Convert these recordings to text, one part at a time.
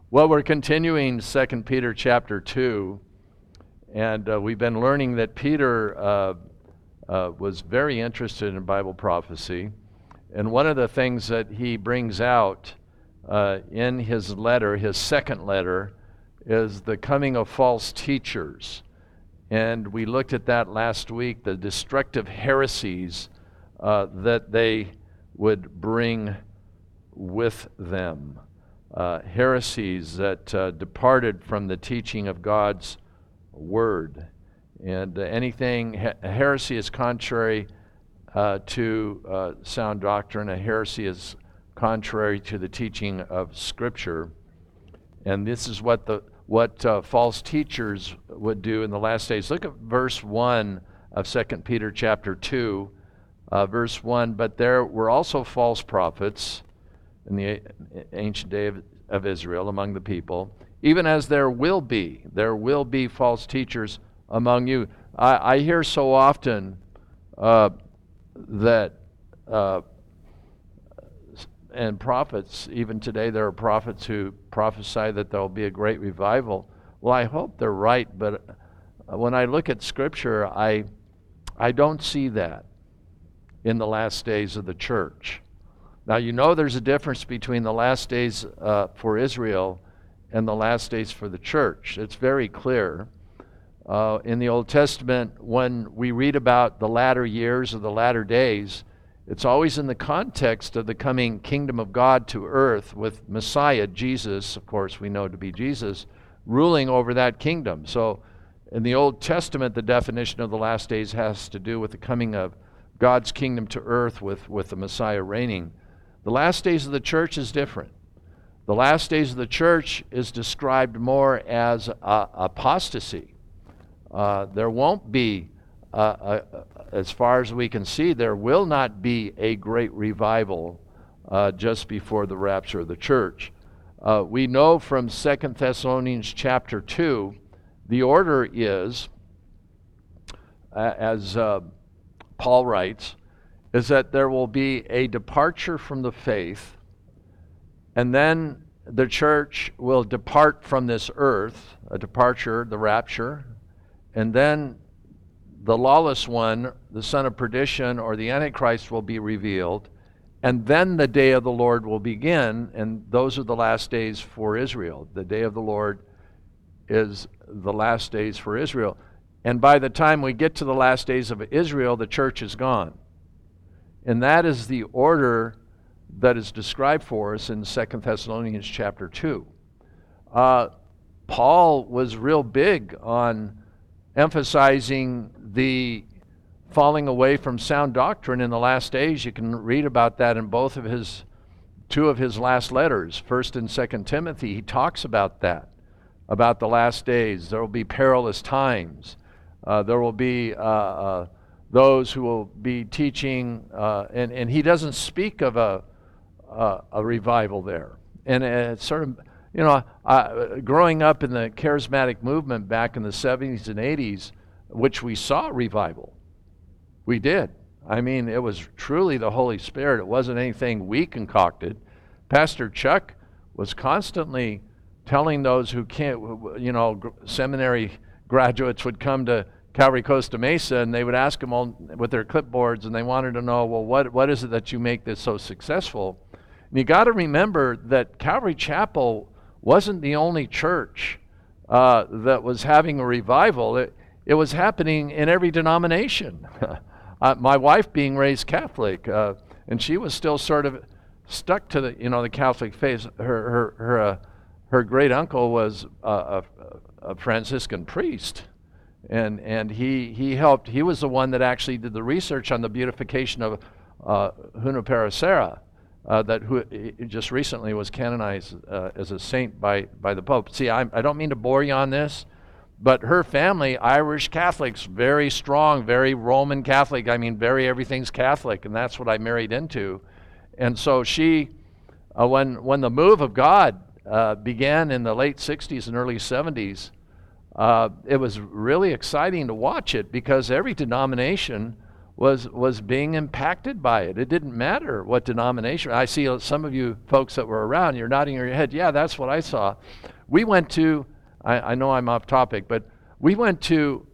Well, we're continuing 2 Peter chapter 2, and we've been learning that Peter was very interested in Bible prophecy. And one of the things that he brings out in his letter, his second letter, is the coming of false teachers. And we looked at that last week, the destructive heresies that they would bring with them. Heresies that departed from the teaching of God's Word. And heresy is contrary to sound doctrine. A heresy is contrary to the teaching of Scripture. And this is what false teachers would do in the last days. Look at verse 1 of 2 Peter chapter 2, verse 1. But there were also false prophets in the ancient day of Israel among the people, even as there will be false teachers among you. I hear so often that and prophets, even today there are prophets who prophesy that there will be a great revival. Well, I hope they're right, but when I look at Scripture, I don't see that in the last days of the church. Now, you know there's a difference between the last days for Israel and the last days for the church. It's very clear. In the Old Testament, when we read about the latter years or the latter days, it's always in the context of the coming kingdom of God to earth with Messiah, Jesus, of course we know to be Jesus, ruling over that kingdom. So in the Old Testament, the definition of the last days has to do with the coming of God's kingdom to earth with the Messiah reigning. The last days of the church is different. The last days of the church is described more as apostasy. There won't be, as far as we can see, there will not be a great revival just before the rapture of the church. We know from 2 Thessalonians chapter 2, the order is, as Paul writes, is that there will be a departure from the faith, and then the church will depart from this earth, a departure, the rapture, and then the lawless one, the son of perdition, or the Antichrist will be revealed, and then the day of the Lord will begin, and those are the last days for Israel. The day of the Lord is the last days for Israel. And by the time we get to the last days of Israel, the church is gone. And that is the order that is described for us in 2 Thessalonians chapter 2. Paul was real big on emphasizing the falling away from sound doctrine in the last days. You can read about that in two of his last letters, 1st and 2nd Timothy. He talks about that, about the last days. There will be perilous times. There will be those who will be teaching, and he doesn't speak of a revival there. And it's sort of, growing up in the charismatic movement back in the 70s and 80s, which we saw revival. We did. I mean, it was truly the Holy Spirit. It wasn't anything we concocted. Pastor Chuck was constantly telling those who can't, seminary graduates would come to Calvary Costa Mesa, and they would ask him all with their clipboards, and they wanted to know, well, what is it that you make this so successful? And you got to remember that Calvary Chapel wasn't the only church that was having a revival. It was happening in every denomination. My wife being raised Catholic, and she was still sort of stuck to the Catholic faith. Her great uncle was a Franciscan priest. And he helped. He was the one that actually did the research on the beatification of Junipero Serra, who just recently was canonized as a saint by the Pope. See, I don't mean to bore you on this, but her family, Irish Catholics, very strong, very Roman Catholic. I mean, very everything's Catholic, and that's what I married into. And so she, when the move of God began in the late 60s and early 70s, it was really exciting to watch it, because every denomination was being impacted by it. It didn't matter what denomination. I see some of you folks that were around, you're nodding your head. Yeah, that's what I saw. We went to, I know I'm off topic, but we went to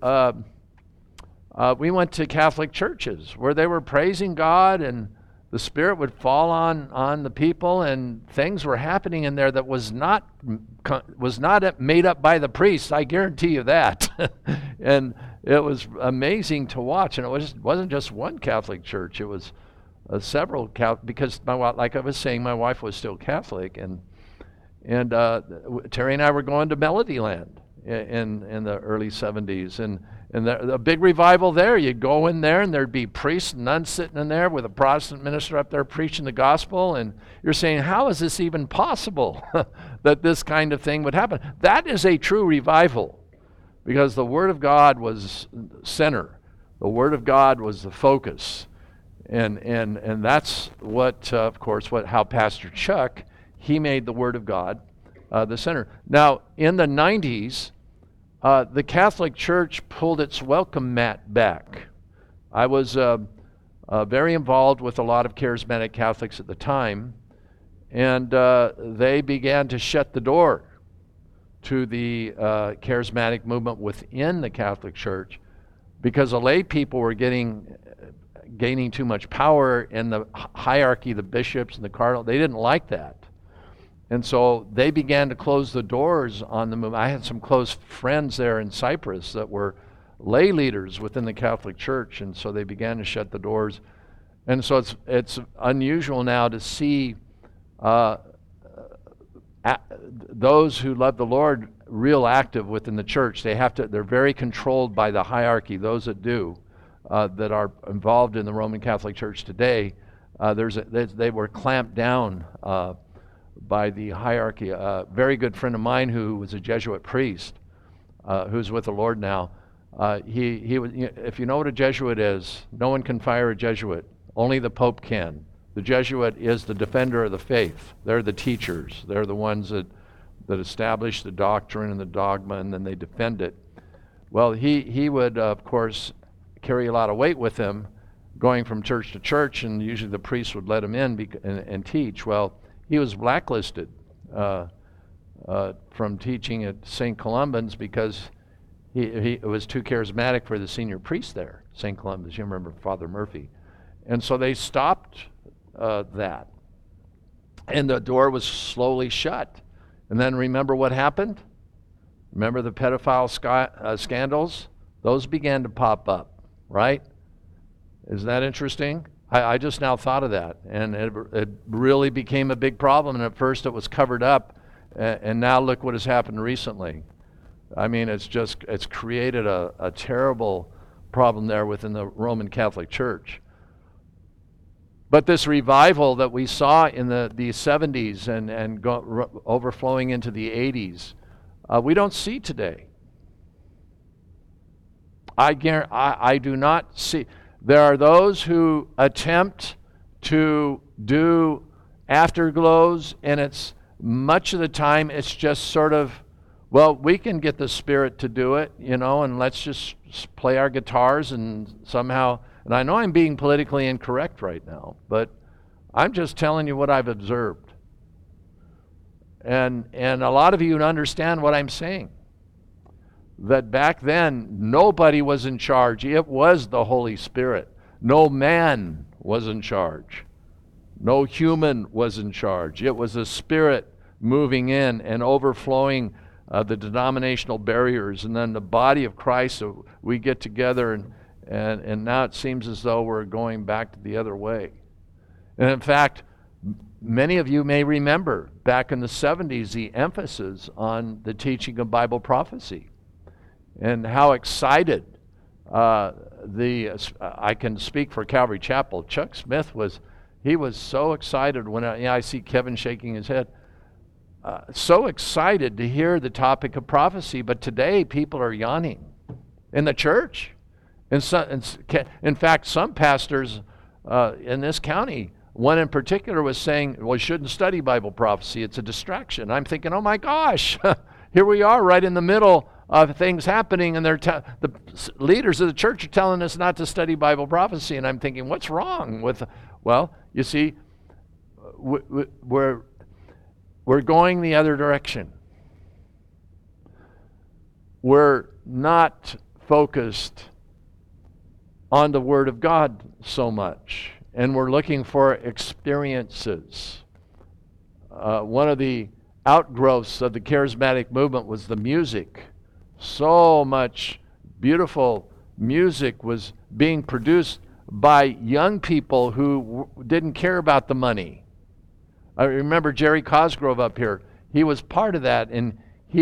Catholic churches where they were praising God and the Spirit would fall on the people, and things were happening in there that was not made up by the priests. I guarantee you that. And it was amazing to watch. And it wasn't just one Catholic church. It was several because like I was saying, my wife was still Catholic, and Terry and I were going to Melodyland in the early 70s, and a big revival there. You'd go in there and there'd be priests and nuns sitting in there with a Protestant minister up there preaching the gospel, and you're saying, how is this even possible that this kind of thing would happen? That is a true revival, because the Word of God was center. The Word of God was the focus. And that's what, of course, how Pastor Chuck, he made the Word of God the center. Now, in the 90s, the Catholic Church pulled its welcome mat back. I was very involved with a lot of charismatic Catholics at the time, and they began to shut the door to the charismatic movement within the Catholic Church because the lay people were gaining too much power, and the hierarchy, the bishops and the cardinal, they didn't like that. And so they began to close the doors on the movement. I had some close friends there in Cyprus that were lay leaders within the Catholic Church, and so they began to shut the doors. And so it's unusual now to see those who love the Lord real active within the church. They're very controlled by the hierarchy. Those that do, that are involved in the Roman Catholic Church today, they were clamped down by the hierarchy. A very good friend of mine who was a Jesuit priest, who's with the Lord now, he was, if you know what a Jesuit is, no one can fire a Jesuit. Only the Pope can. The Jesuit is the defender of the faith. They're the teachers. They're the ones that establish the doctrine and the dogma, and then they defend it. Well, he would, of course, carry a lot of weight with him, going from church to church, and usually the priest would let him in and teach. Well, he was blacklisted from teaching at St. Columban's because he was too charismatic for the senior priest there, St. Columban's. You remember Father Murphy. And so they stopped that. And the door was slowly shut. And then remember what happened? Remember the pedophile scandals? Those began to pop up, right? Isn't that interesting? I just now thought of that, and it really became a big problem, and at first it was covered up, and now look what has happened recently. I mean, it's created a terrible problem there within the Roman Catholic Church. But this revival that we saw in the 70s and overflowing into the 80s, we don't see today. I do not see. There are those who attempt to do afterglows, and it's much of the time it's just sort of, well, we can get the Spirit to do it, and let's just play our guitars and somehow, and I know I'm being politically incorrect right now, but I'm just telling you what I've observed. And a lot of you understand what I'm saying. That back then, nobody was in charge. It was the Holy Spirit. No man was in charge. No human was in charge. It was the Spirit moving in and overflowing the denominational barriers. And then the body of Christ, so we get together, and now it seems as though we're going back to the other way. And in fact, many of you may remember back in the 70s the emphasis on the teaching of Bible prophecy. And how excited I can speak for Calvary Chapel. Chuck Smith was so excited when I see Kevin shaking his head. So excited to hear the topic of prophecy, but today people are yawning in the church. In fact, some pastors in this county, one in particular was saying, well, you shouldn't study Bible prophecy. It's a distraction. I'm thinking, oh my gosh, here we are right in the middle of things happening, and the leaders of the church are telling us not to study Bible prophecy. And I'm thinking, what's wrong with? Well, you see, we're going the other direction. We're not focused on the Word of God so much, and we're looking for experiences. One of the outgrowths of the charismatic movement was the music. So much beautiful music was being produced by young people who didn't care about the money. I remember Jerry Cosgrove up here. He was part of that, and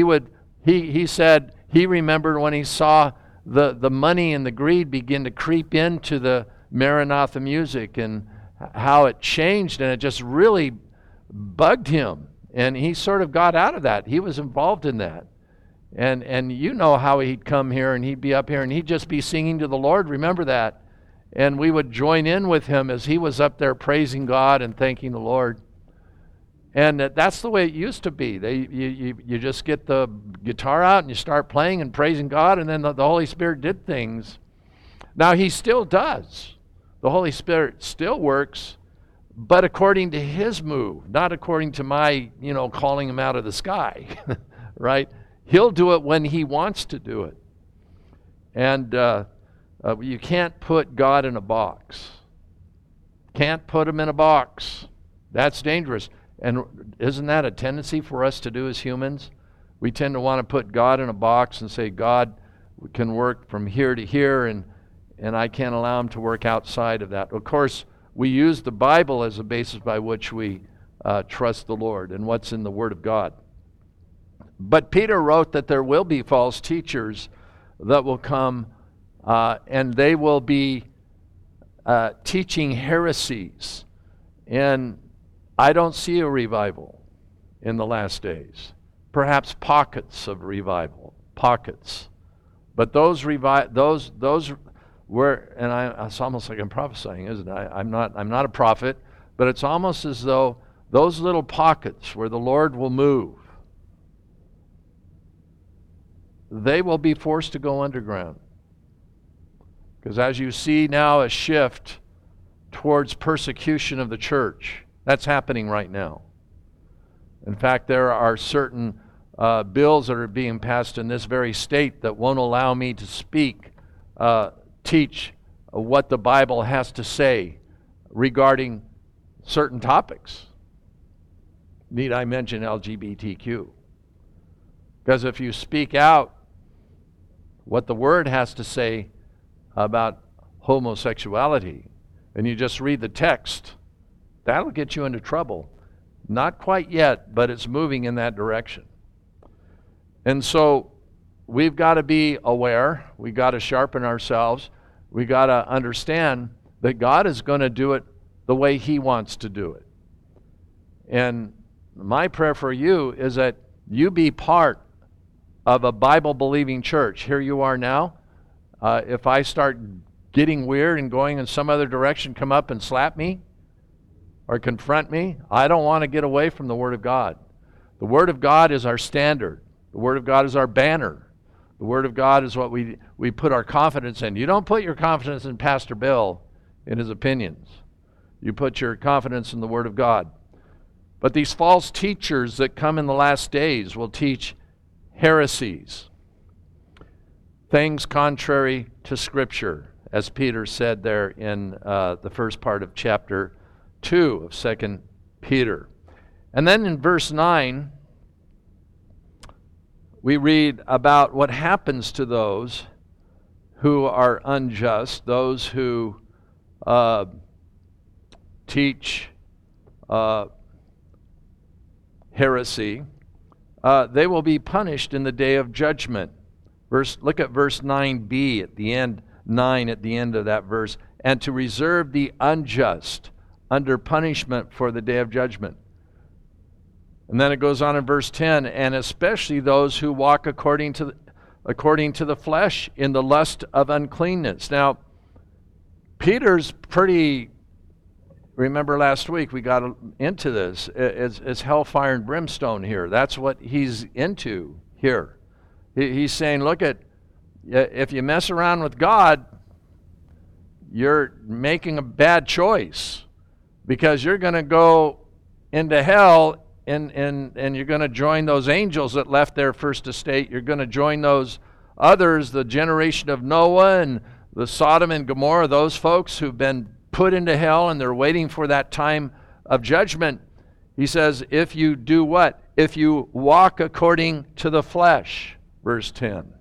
he said he remembered when he saw the money and the greed begin to creep into the Maranatha music, and how it changed, and it just really bugged him. And he sort of got out of that. He was involved in that. And you know how he'd come here, and he'd be up here, and he'd just be singing to the Lord. Remember that? And we would join in with him as he was up there praising God and thanking the Lord. And that's the way it used to be. You just get the guitar out and you start playing and praising God, and then the Holy Spirit did things. Now, he still does. The Holy Spirit still works, but according to his move, not according to my, calling him out of the sky, right? He'll do it when he wants to do it. And you can't put God in a box. Can't put him in a box. That's dangerous. And isn't that a tendency for us to do as humans? We tend to want to put God in a box and say, God can work from here to here, and I can't allow him to work outside of that. Of course, we use the Bible as a basis by which we trust the Lord and what's in the Word of God. But Peter wrote that there will be false teachers that will come, and they will be teaching heresies. And I don't see a revival in the last days. Perhaps pockets of revival, pockets. But those were, and it's almost like I'm prophesying, isn't it? I'm not a prophet, but it's almost as though those little pockets where the Lord will move, they will be forced to go underground. Because as you see now a shift towards persecution of the church, that's happening right now. In fact, there are certain bills that are being passed in this very state that won't allow me to teach what the Bible has to say regarding certain topics. Need I mention LGBTQ? Because if you speak out what the Word has to say about homosexuality, and you just read the text, that'll get you into trouble. Not quite yet, but it's moving in that direction. And so we've got to be aware. We've got to sharpen ourselves. We've got to understand that God is going to do it the way he wants to do it. And my prayer for you is that you be part of a Bible-believing church. Here you are now. If I start getting weird and going in some other direction, come up and slap me or confront me. I don't want to get away from the Word of God. The Word of God is our standard. The Word of God is our banner. The Word of God is what we put our confidence in. You don't put your confidence in Pastor Bill in his opinions. You put your confidence in the Word of God. But these false teachers that come in the last days will teach heresies, things contrary to Scripture, as Peter said there in the first part of chapter 2 of 2 Peter. And then in verse 9, we read about what happens to those who are unjust, those who teach heresy. They will be punished in the day of judgment. Look at verse 9b at the end, 9 at the end of that verse. And to reserve the unjust under punishment for the day of judgment. And then it goes on in verse 10, and especially those who walk according to the flesh in the lust of uncleanness. Now, Peter's pretty, remember last week we got into this, it's hellfire and brimstone here. That's what he's into here. He's saying, look if you mess around with God, you're making a bad choice, because you're going to go into hell and you're going to join those angels that left their first estate. You're going to join those others, the generation of Noah and the Sodom and Gomorrah, those folks who've been put into hell and they're waiting for that time of judgment. He says, if you do what? If you walk according to the flesh, verse 10.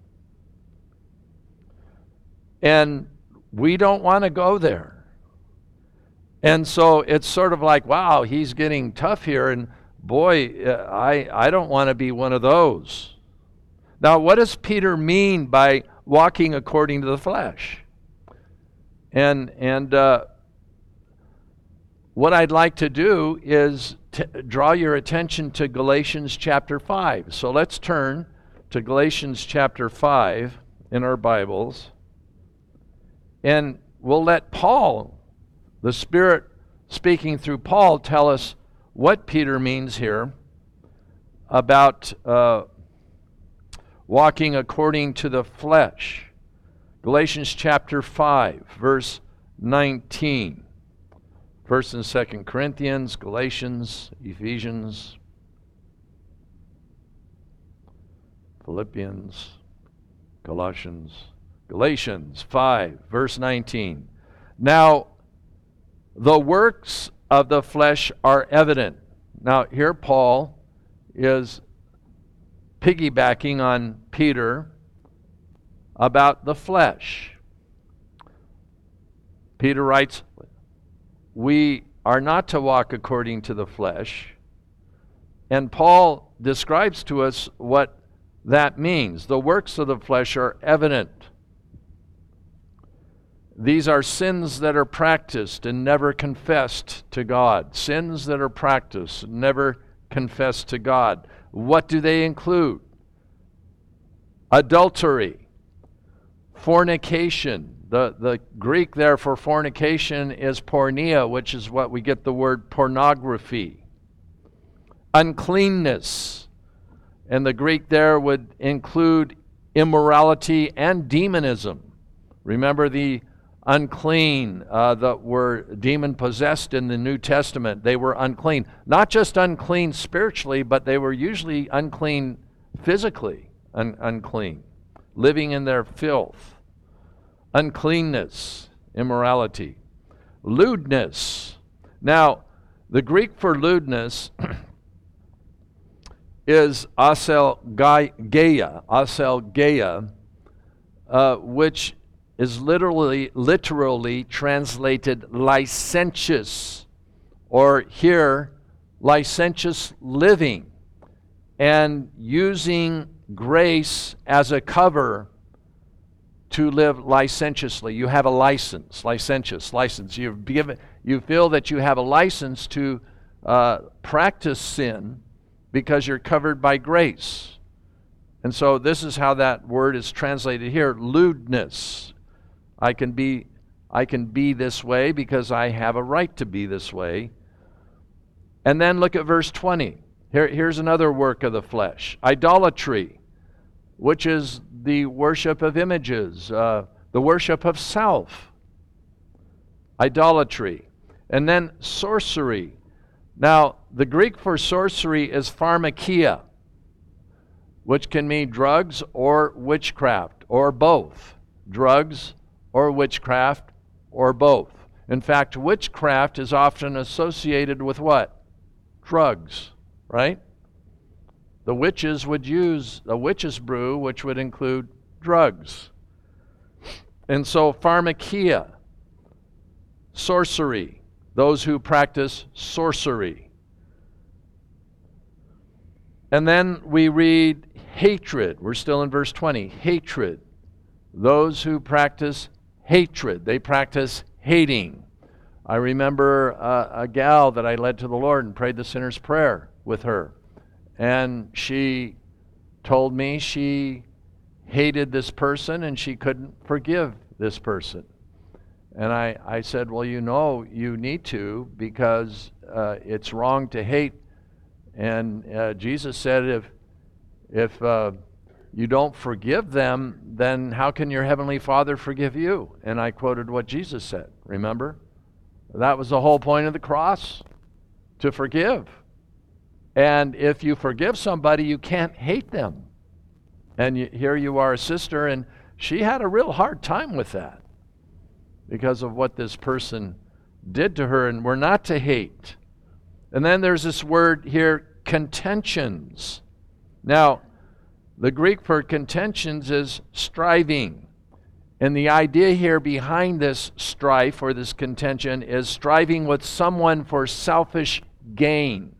And we don't want to go there. And so it's sort of like, wow, he's getting tough here, and boy, I don't want to be one of those. Now, what does Peter mean by walking according to the flesh? And what I'd like to do is draw your attention to Galatians chapter 5. So let's turn to Galatians chapter 5 in our Bibles. And we'll let Paul, the Spirit speaking through Paul, tell us what Peter means here about walking according to the flesh. Galatians chapter 5, verse 19. 1st and 2nd Corinthians, Galatians, Ephesians, Philippians, Colossians. Galatians 5, verse 19. Now, the works of the flesh are evident. Now, here Paul is piggybacking on Peter about the flesh. Peter writes, we are not to walk according to the flesh. And Paul describes to us what that means. The works of the flesh are evident. These are sins that are practiced and never confessed to God. Sins that are practiced and never confessed to God. What do they include? Adultery, fornication. The Greek there for fornication is porneia, which is what we get the word pornography. Uncleanness. And the Greek there would include immorality and demonism. Remember the unclean that were demon-possessed in the New Testament. They were unclean. Not just unclean spiritually, but they were usually unclean physically, unclean, living in their filth. Uncleanness, immorality. Lewdness. Now, the Greek for lewdness is aselgeia, which is literally translated licentious, or here, licentious living, and using grace as a cover to live licentiously. You have a license, licentious, license. You feel that you have a license to practice sin because you're covered by grace. And so this is how that word is translated here, lewdness. I can be this way because I have a right to be this way. And then look at verse 20. Here's another work of the flesh. Idolatry, which is the worship of images, the worship of self. Idolatry. And then sorcery. Now, the Greek for sorcery is pharmakia, which can mean drugs or witchcraft, or both. Drugs or witchcraft, or both. In fact, witchcraft is often associated with what? Drugs, right? The witches would use a witch's brew, which would include drugs. And so pharmakia, sorcery, those who practice sorcery. And then we read hatred. We're still in verse 20. Hatred. Those who practice hatred. They practice hating. I remember a gal that I led to the Lord and prayed the sinner's prayer with her. And she told me she hated this person and she couldn't forgive this person. And I said, well, you need to, because it's wrong to hate. And Jesus said if you don't forgive them, then how can your Heavenly Father forgive you? And I quoted what Jesus said, remember? That was the whole point of the cross, to forgive. And if you forgive somebody, you can't hate them. And here you are, a sister, and she had a real hard time with that because of what this person did to her, and we're not to hate. And then there's this word here, contentions. Now, the Greek for contentions is striving. And the idea here behind this strife or this contention is striving with someone for selfish gain.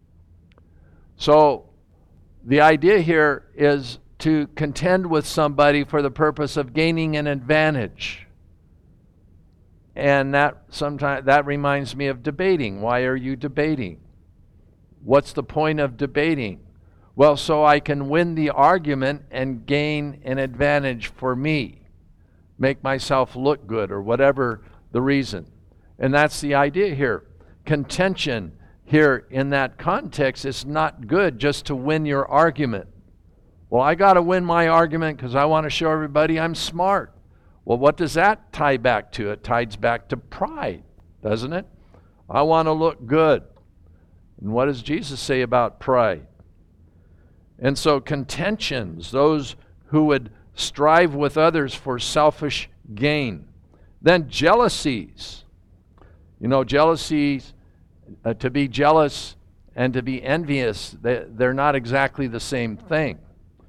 So the idea here is to contend with somebody for the purpose of gaining an advantage. And that reminds me of debating. Why are you debating? What's the point of debating? Well, so I can win the argument and gain an advantage for me. Make myself look good, or whatever the reason. And that's the idea here. Contention here in that context is not good just to win your argument. Well, I got to win my argument because I want to show everybody I'm smart. Well, what does that tie back to? It ties back to pride, doesn't it? I want to look good. And what does Jesus say about pride? And so contentions, those who would strive with others for selfish gain. Then jealousies. You know, jealousies, to be jealous and to be envious, they're not exactly the same thing.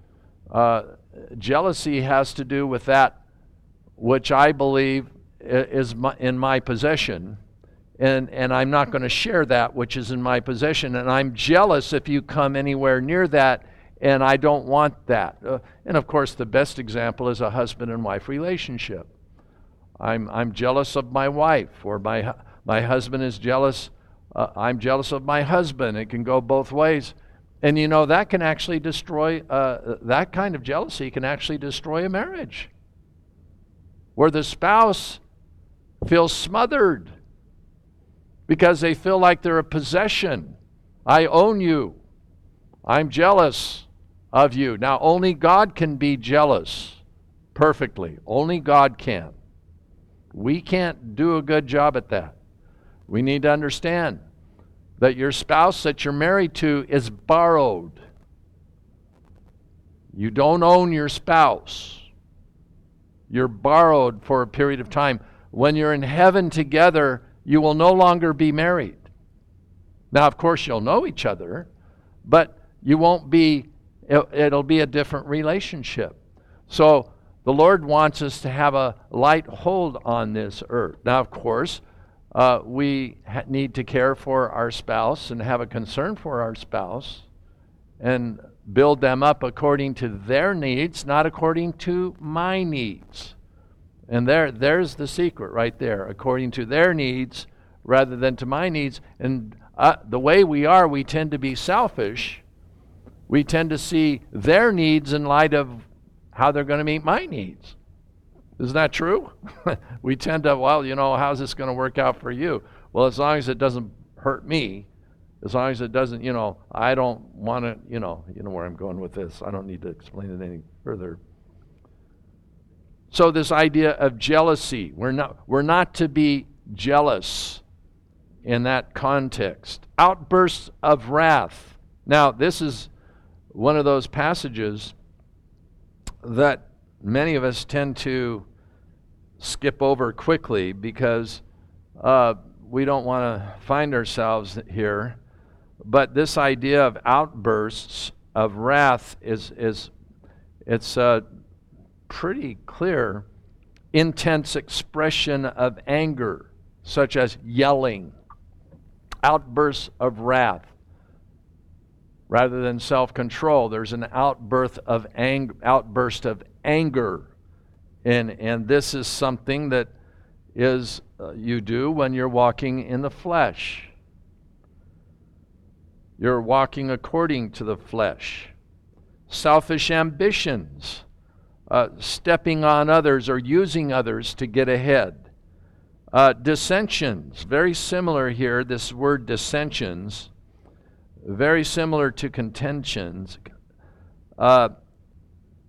Jealousy has to do with that which I believe is in my possession, and I'm not going to share that which is in my possession, and I'm jealous if you come anywhere near that, and I don't want that. And of course, the best example is a husband and wife relationship. I'm jealous of my wife, or my husband is jealous. I'm jealous of my husband. It can go both ways. And you know, that can actually destroy, that kind of jealousy can actually destroy a marriage, where the spouse feels smothered because they feel like they're a possession. I own you. I'm jealous of you. Now, only God can be jealous perfectly. Only God can. We can't do a good job at that. We need to understand that your spouse that you're married to is borrowed. You don't own your spouse. You're borrowed for a period of time. When you're in heaven together, you will no longer be married. Now, of course, you'll know each other, but you won't be, it'll be a different relationship. So the Lord wants us to have a light hold on this earth. Now, of course, we need to care for our spouse and have a concern for our spouse and build them up according to their needs, not according to my needs. And there's the secret right there, according to their needs rather than to my needs. And the way we tend to be selfish. We tend to see their needs in light of how they're going to meet my needs. Isn't that true? We tend to, well, you know, how's this going to work out for you? Well, as long as it doesn't hurt me, as long as it doesn't, you know, I don't want to, you know where I'm going with this. I don't need to explain it any further. So this idea of jealousy, we're not to be jealous in that context. Outbursts of wrath. Now, this is one of those passages that many of us tend to skip over quickly because we don't want to find ourselves here. But this idea of outbursts of wrath it's pretty clear. Intense expression of anger, such as yelling. Outbursts of wrath. Rather than self-control, there's an outburst of anger. And this is something that is you do when you're walking in the flesh. You're walking according to the flesh. Selfish ambitions, stepping on others or using others to get ahead. Dissensions, very similar here, this word dissensions, very similar to contentions.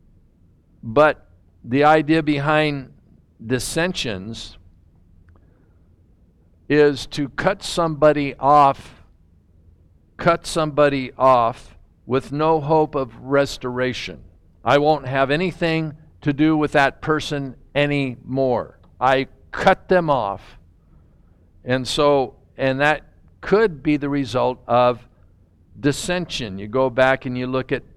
But the idea behind dissensions is to cut somebody off with no hope of restoration. I won't have anything to do with that person anymore. I cut them off. And that could be the result of dissension. You go back and you look at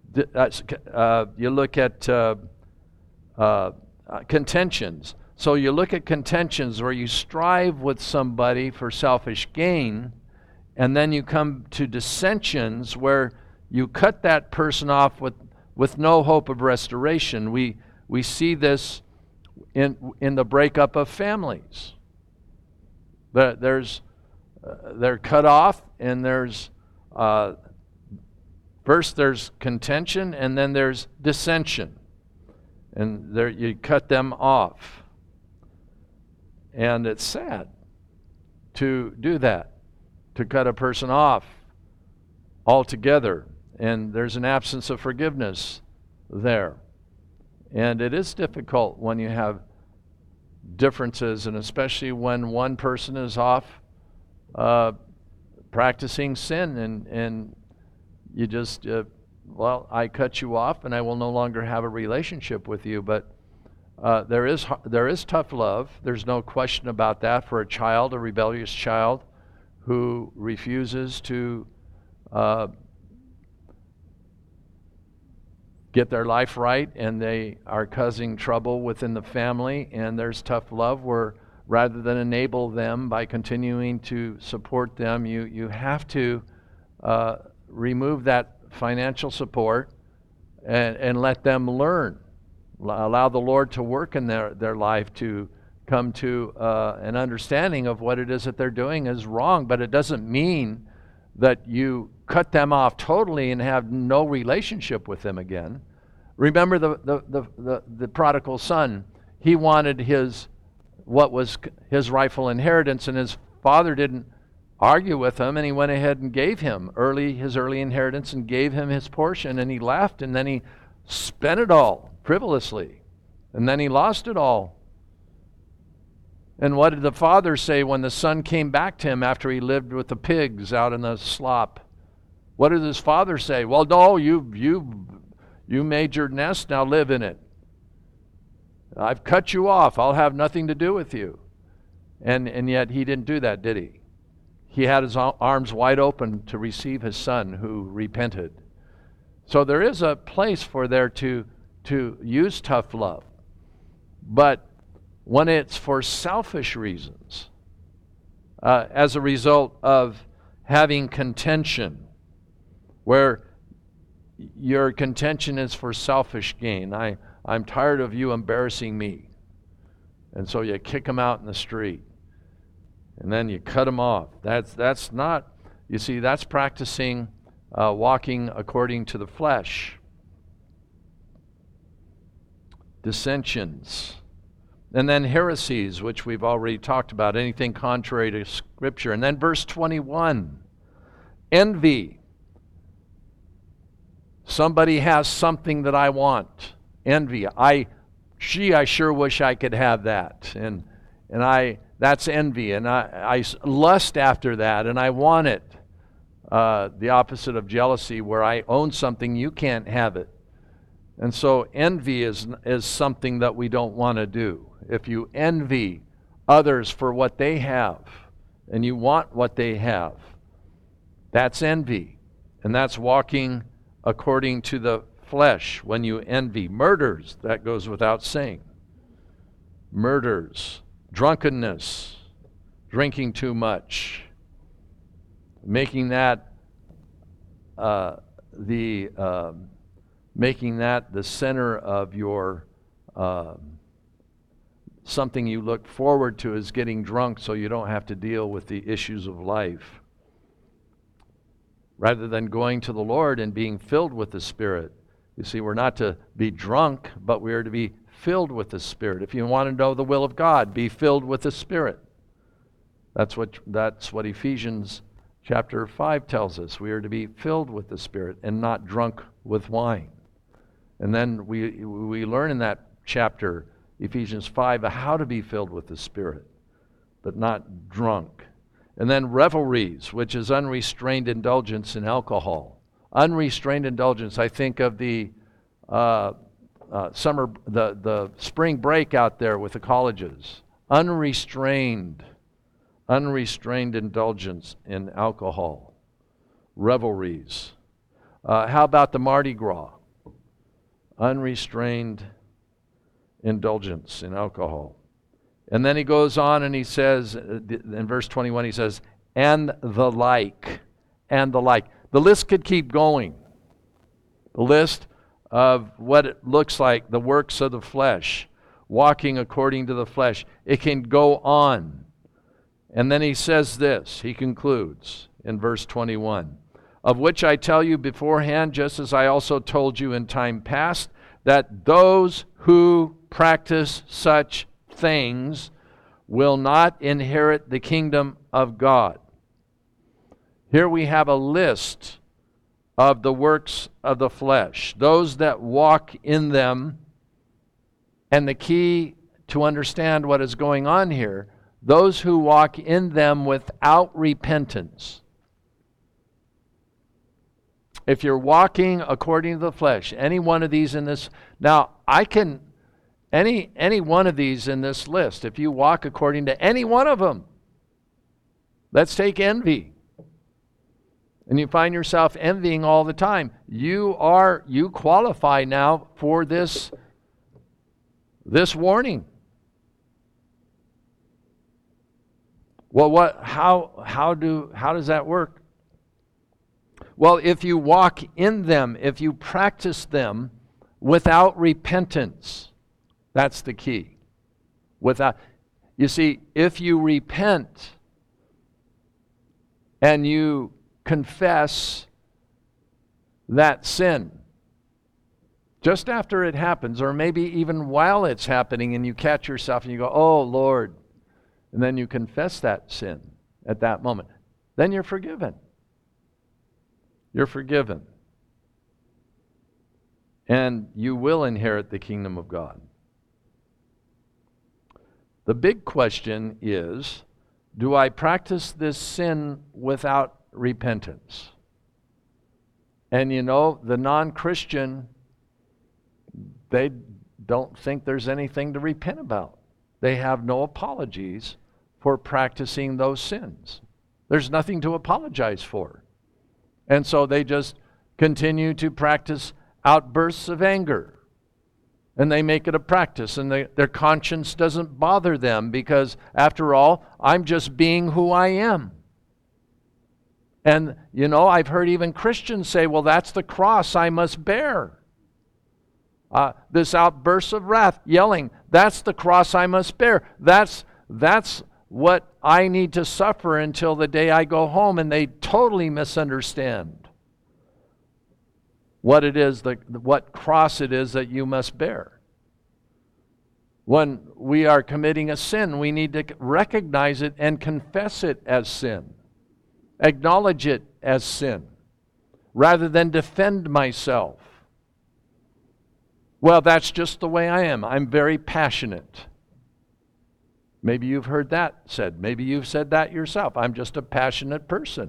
contentions. So you look at contentions where you strive with somebody for selfish gain, and then you come to dissensions where you cut that person off with no hope of restoration. We see this in the breakup of families. They're cut off, and there's first there's contention, and then there's dissension, and there you cut them off. And it's sad to do that, to cut a person off altogether, and there's an absence of forgiveness there. And it is difficult when you have differences, and especially when one person is off practicing sin, and you just, I cut you off and I will no longer have a relationship with you. But there is tough love. There's no question about that for a child, a rebellious child who refuses to get their life right, and they are causing trouble within the family. And there's tough love where rather than enable them by continuing to support them, you have to remove that financial support and let them learn. Allow the Lord to work in their life to come to an understanding of what it is that they're doing is wrong. But it doesn't mean that you cut them off totally and have no relationship with them again. Remember the prodigal son. He wanted what was his rightful inheritance, and his father didn't argue with him, and he went ahead and gave him his early inheritance and gave him his portion, and he left, and then he spent it all frivolously, and then he lost it all. And what did the father say when the son came back to him after he lived with the pigs out in the slop? What did his father say? Well, no, you made your nest, now live in it. I've cut you off. I'll have nothing to do with you. And yet he didn't do that, did he? He had his arms wide open to receive his son who repented. So there is a place for there to use tough love. But when it's for selfish reasons, as a result of having contention, where your contention is for selfish gain. I'm tired of you embarrassing me. And so you kick them out in the street. And then you cut them off. That's not, you see, that's practicing walking according to the flesh. Dissensions. And then heresies, which we've already talked about, anything contrary to Scripture. And then verse 21, envy. Somebody has something that I want. Envy. I sure wish I could have that. And that's envy. And I lust after that, and I want it. The opposite of jealousy, where I own something, you can't have it. And so envy is something that we don't want to do. If you envy others for what they have, and you want what they have, that's envy. And that's walking according to the flesh. When you envy. Murders, that goes without saying. Murders, drunkenness, drinking too much, making that the center of your something you look forward to is getting drunk so you don't have to deal with the issues of life. Rather than going to the Lord and being filled with the Spirit. You see, we're not to be drunk, but we are to be filled with the Spirit. If you want to know the will of God, be filled with the Spirit. That's what Ephesians chapter 5 tells us. We are to be filled with the Spirit and not drunk with wine. And then we learn in that chapter, Ephesians 5, how to be filled with the Spirit, but not drunk. And then revelries, which is unrestrained indulgence in alcohol. Unrestrained indulgence, I think of the spring break out there with the colleges. Unrestrained indulgence in alcohol. Revelries. How about the Mardi Gras? Unrestrained indulgence in alcohol. And then he goes on and he says, in verse 21, he says, and the like. And the like. The list could keep going. The list of what it looks like, the works of the flesh, walking according to the flesh. It can go on. And then he says this, he concludes in verse 21, of which I tell you beforehand, just as I also told you in time past, that those who practice such things will not inherit the kingdom of God. Here we have a list of the works of the flesh, those that walk in them, and the key to understand what is going on here, those who walk in them without repentance. If you're walking according to the flesh, any one of these in this, now any one of these in this list, if you walk according to any one of them, let's take envy. And you find yourself envying all the time. You qualify now for this warning. Well, how does that work? Well, if you walk in them, if you practice them without repentance, that's the key. You see, if you repent and you confess that sin, just after it happens, or maybe even while it's happening, and you catch yourself and you go, oh, Lord, and then you confess that sin at that moment, then you're forgiven. You're forgiven. And you will inherit the kingdom of God. The big question is, do I practice this sin without repentance? And you know, the non-Christian, they don't think there's anything to repent about. They have no apologies for practicing those sins. There's nothing to apologize for. And so they just continue to practice outbursts of anger. And they make it a practice, and their conscience doesn't bother them because, after all, I'm just being who I am. And, you know, I've heard even Christians say, well, that's the cross I must bear. This outburst of wrath, yelling, that's the cross I must bear. That's what I need to suffer until the day I go home, and they totally misunderstand what it is, what cross it is that you must bear. When we are committing a sin, we need to recognize it and confess it as sin. Acknowledge it as sin, rather than defend myself. Well, that's just the way I am. I'm very passionate. Maybe you've heard that said. Maybe you've said that yourself. I'm just a passionate person.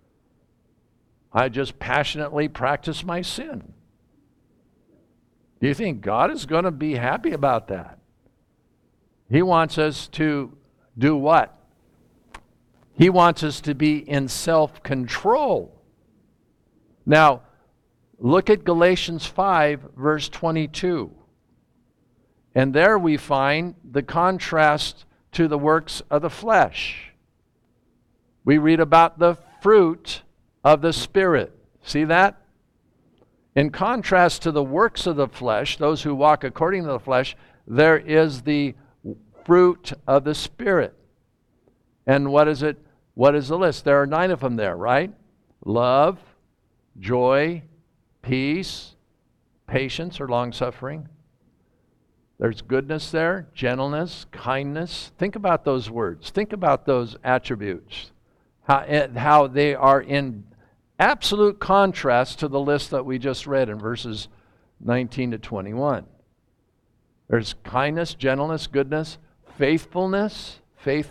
I just passionately practice my sin. Do you think God is going to be happy about that? He wants us to do what? He wants us to be in self-control. Now, look at Galatians 5, verse 22. And there we find the contrast to the works of the flesh. We read about the fruit of the Spirit. See that? In contrast to the works of the flesh, those who walk according to the flesh, there is the fruit of the Spirit. And what is it? What is the list? There are 9 of them there, right? Love, joy, peace, patience or long-suffering. There's goodness there, gentleness, kindness. Think about those words. Think about those attributes. How they are in absolute contrast to the list that we just read in verses 19 to 21. There's kindness, gentleness, goodness, faithfulness.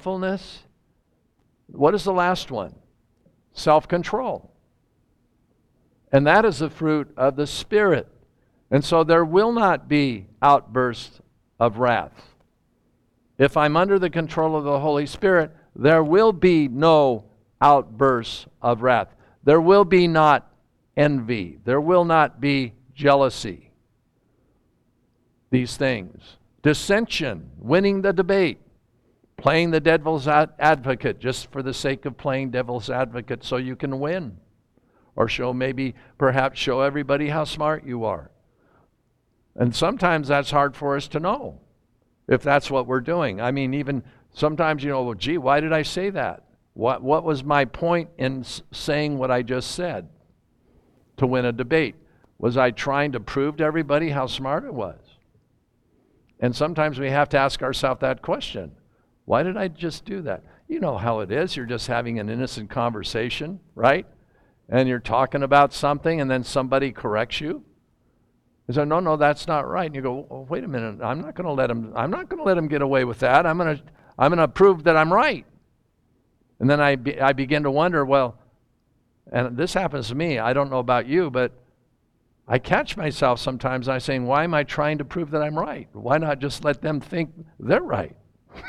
What is the last one? Self-control. And that is the fruit of the Spirit. And so there will not be outbursts of wrath. If I'm under the control of the Holy Spirit, there will be no outbursts of wrath. There will be not envy. There will not be jealousy. These things. Dissension, winning the debate, playing the devil's advocate just for the sake of playing devil's advocate so you can win. Or perhaps show everybody how smart you are. And sometimes that's hard for us to know if that's what we're doing. I mean, even sometimes, well, gee, why did I say that? What was my point in saying what I just said to win a debate? Was I trying to prove to everybody how smart it was? And sometimes we have to ask ourselves that question. Why did I just do that? You know how it is. You're just having an innocent conversation, right? And you're talking about something and then somebody corrects you. They say, no, that's not right. And you go, oh, wait a minute, I'm not going to let him get away with that. I'm going to prove that I'm right. And then I begin to wonder, well, and this happens to me, I don't know about you, but I catch myself sometimes saying, why am I trying to prove that I'm right? Why not just let them think they're right?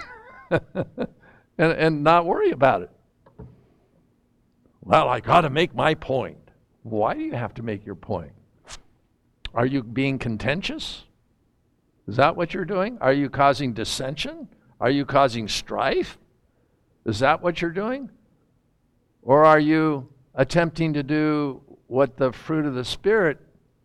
and not worry about it. Well, I got to make my point. Why do you have to make your point? Are you being contentious? Is that what you're doing? Are you causing dissension? Are you causing strife? Is that what you're doing? Or are you attempting to do what the fruit of the Spirit,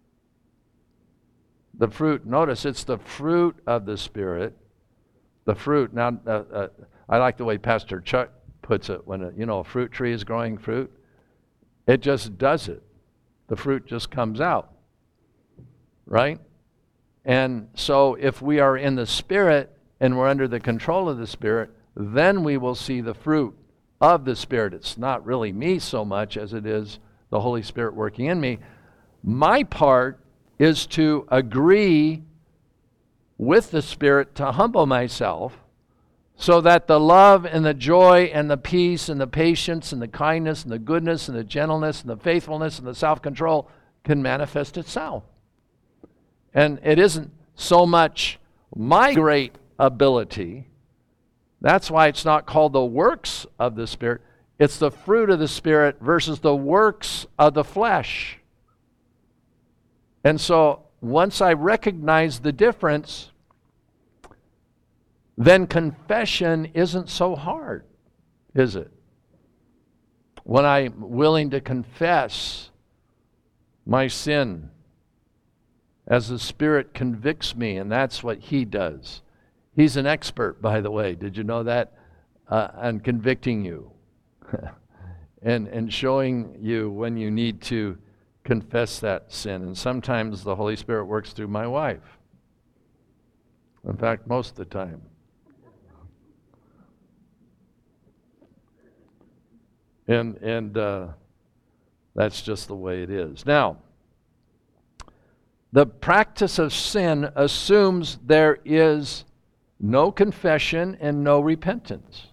notice it's the fruit of the Spirit, the fruit. Now, I like the way Pastor Chuck puts it when a fruit tree is growing fruit. It just does it. The fruit just comes out. Right? And so if we are in the Spirit and we're under the control of the Spirit, then we will see the fruit of the Spirit. It's not really me so much as it is the Holy Spirit working in me. My part is to agree with the Spirit to humble myself so that the love and the joy and the peace and the patience and the kindness and the goodness and the gentleness and the faithfulness and the self-control can manifest itself. And it isn't so much my great ability. That's why it's not called the works of the Spirit. It's the fruit of the Spirit versus the works of the flesh. And so once I recognize the difference, then confession isn't so hard, is it? When I'm willing to confess my sin as the Spirit convicts me, and that's what He does. He's an expert, by the way. Did you know that? On convicting you and showing you when you need to confess that sin. And sometimes the Holy Spirit works through my wife. In fact, most of the time. And that's just the way it is. Now, the practice of sin assumes there is no confession and no repentance.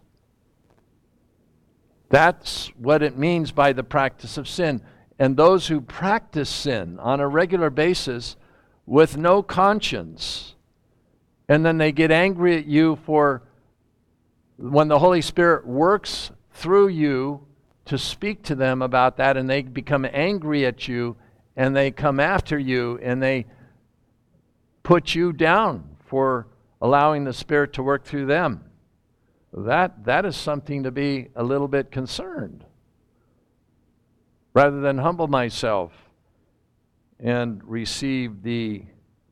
That's what it means by the practice of sin. And those who practice sin on a regular basis with no conscience, and then they get angry at you for when the Holy Spirit works through you to speak to them about that, and they become angry at you, and they come after you, and they put you down for allowing the Spirit to work through them. That is something to be a little bit concerned. Rather than humble myself and receive the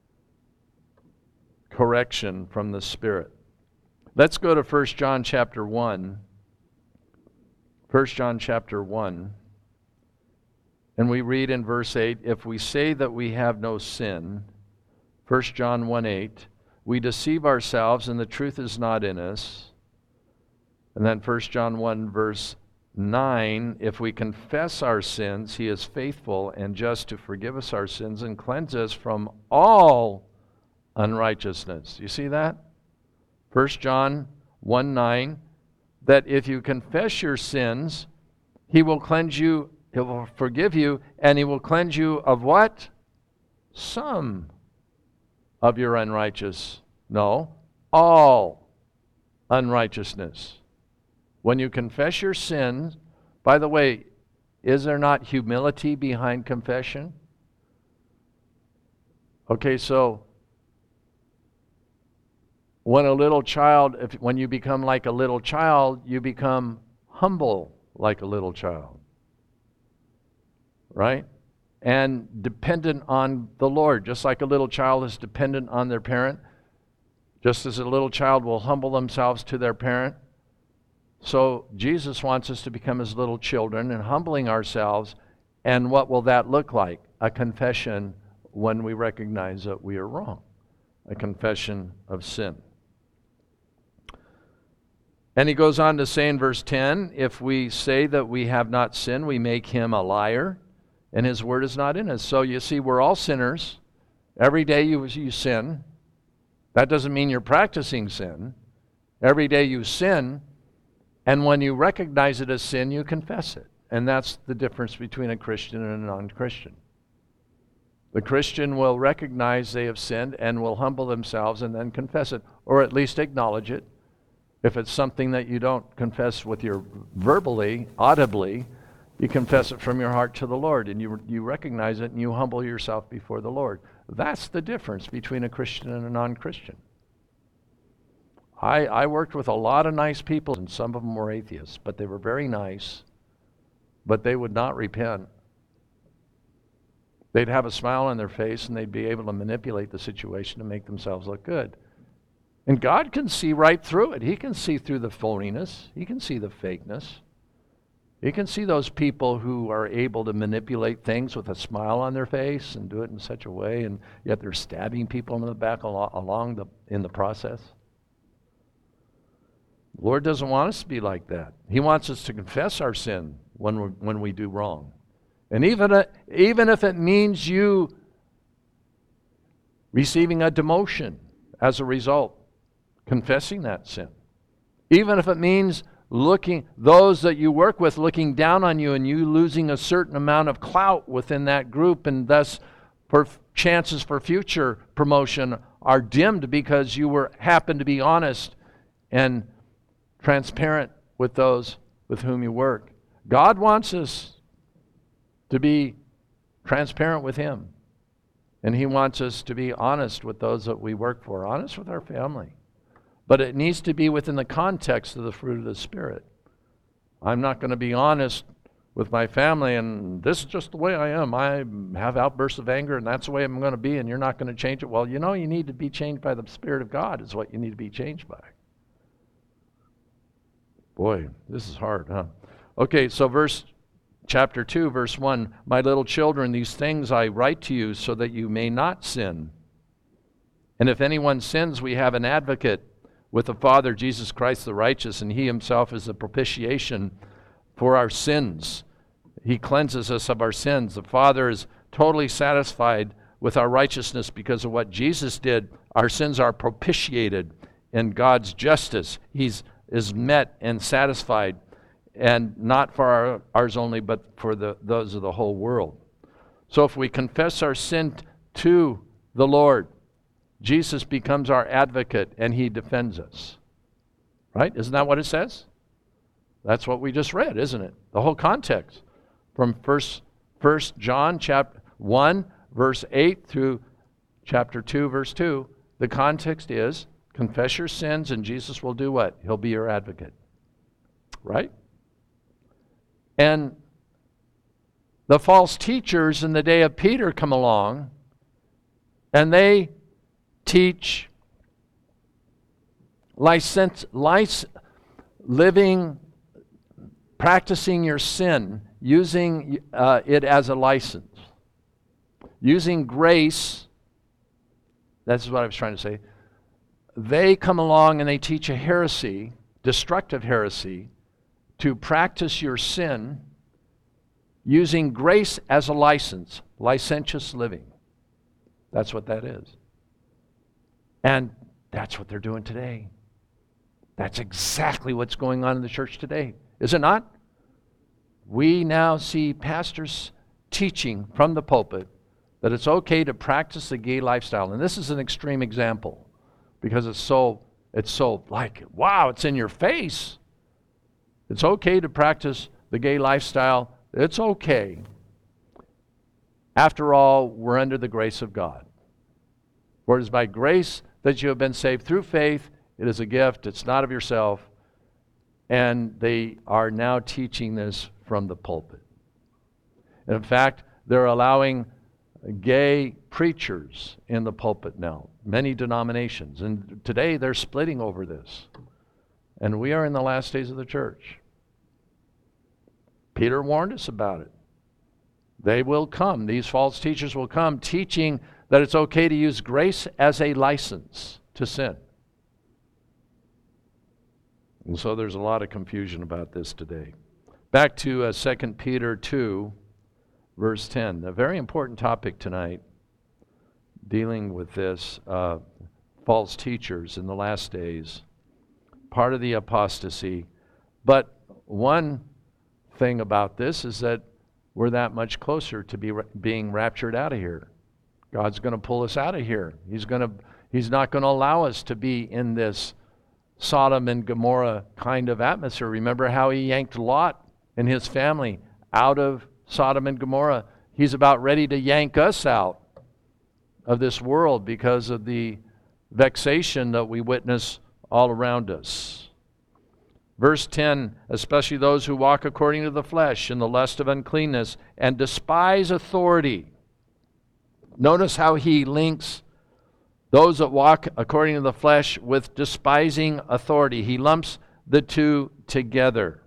correction from the Spirit. Let's go to 1 John chapter 1. 1 John chapter 1. And we read in verse 8, if we say that we have no sin, 1 John 1:8, we deceive ourselves and the truth is not in us. And then 1 John 1 verse 9, if we confess our sins, he is faithful and just to forgive us our sins and cleanse us from all unrighteousness. You see that? 1 John 1:9, that if you confess your sins, he will cleanse you, he will forgive you, and he will cleanse you of what? Some of your unrighteous. No, all unrighteousness. When you confess your sins, by the way, is there not humility behind confession? Okay, so when a little child, when you become like a little child, you become humble like a little child, right? And dependent on the Lord, just like a little child is dependent on their parent, just as a little child will humble themselves to their parent. So Jesus wants us to become as little children and humbling ourselves. And what will that look like? A confession when we recognize that we are wrong. A confession of sin. And he goes on to say in verse 10, if we say that we have not sinned, we make him a liar, and his word is not in us. So you see, we're all sinners. Every day you sin. That doesn't mean you're practicing sin. Every day you sin, and when you recognize it as sin, you confess it. And that's the difference between a Christian and a non-Christian. The Christian will recognize they have sinned and will humble themselves and then confess it, or at least acknowledge it. If it's something that you don't confess with your verbally, audibly, you confess it from your heart to the Lord, and you recognize it and you humble yourself before the Lord. That's the difference between a Christian and a non-Christian. I worked with a lot of nice people, and some of them were atheists, but they were very nice, but they would not repent. They'd have a smile on their face, and they'd be able to manipulate the situation to make themselves look good. And God can see right through it. He can see through the phoniness. He can see the fakeness. He can see those people who are able to manipulate things with a smile on their face and do it in such a way, and yet they're stabbing people in the back in the process. The Lord doesn't want us to be like that. He wants us to confess our sin when we do wrong. And even if it means you receiving a demotion as a result, confessing that sin. Even if it means those that you work with looking down on you and you losing a certain amount of clout within that group, and thus chances for future promotion are dimmed because you happened to be honest and transparent with those with whom you work. God wants us to be transparent with him. And he wants us to be honest with those that we work for, honest with our family. But it needs to be within the context of the fruit of the Spirit. I'm not going to be honest with my family and this is just the way I am. I have outbursts of anger and that's the way I'm going to be, and you're not going to change it. Well, you know, you need to be changed by the Spirit of God is what you need to be changed by. Boy, this is hard, huh? Okay, so chapter 2, verse 1, my little children, these things I write to you so that you may not sin. And if anyone sins, we have an advocate with the Father, Jesus Christ the righteous, and he himself is the propitiation for our sins. He cleanses us of our sins. The Father is totally satisfied with our righteousness because of what Jesus did. Our sins are propitiated in God's justice. He is met and satisfied, and not for ours only, but for those of the whole world. So if we confess our sin to the Lord, Jesus becomes our advocate and he defends us. Right? Isn't that what it says? That's what we just read, isn't it? The whole context from 1 John chapter 1 verse 8 through chapter 2 verse 2. The context is confess your sins and Jesus will do what? He'll be your advocate. Right? And the false teachers in the day of Peter come along and they teach practicing your sin, using it as a license. Using grace, that's what I was trying to say. They come along and they teach a heresy, destructive heresy, to practice your sin using grace as a license, licentious living. That's what that is. And that's what they're doing today. That's exactly what's going on in the church today, is it not? We now see pastors teaching from the pulpit that it's okay to practice the gay lifestyle. And this is an extreme example because it's so like, wow, it's in your face. It's okay to practice the gay lifestyle. It's okay. After all, we're under the grace of God. For it is by grace that you have been saved through faith. It is a gift. It's not of yourself. And they are now teaching this from the pulpit. And in fact, they're allowing gay preachers in the pulpit now, many denominations. And today they're splitting over this. And we are in the last days of the church. Peter warned us about it. They will come. These false teachers will come teaching that it's okay to use grace as a license to sin. And so there's a lot of confusion about this today. Back to 2 Peter 2, verse 10. A very important topic tonight, dealing with this, false teachers in the last days, part of the apostasy. But one thing about this is that we're that much closer to being raptured out of here. God's going to pull us out of here. He's not going to allow us to be in this Sodom and Gomorrah kind of atmosphere. Remember how he yanked Lot and his family out of Sodom and Gomorrah? He's about ready to yank us out of this world because of the vexation that we witness all around us. Verse 10, especially those who walk according to the flesh in the lust of uncleanness and despise authority. Notice how he links those that walk according to the flesh with despising authority. He lumps the two together.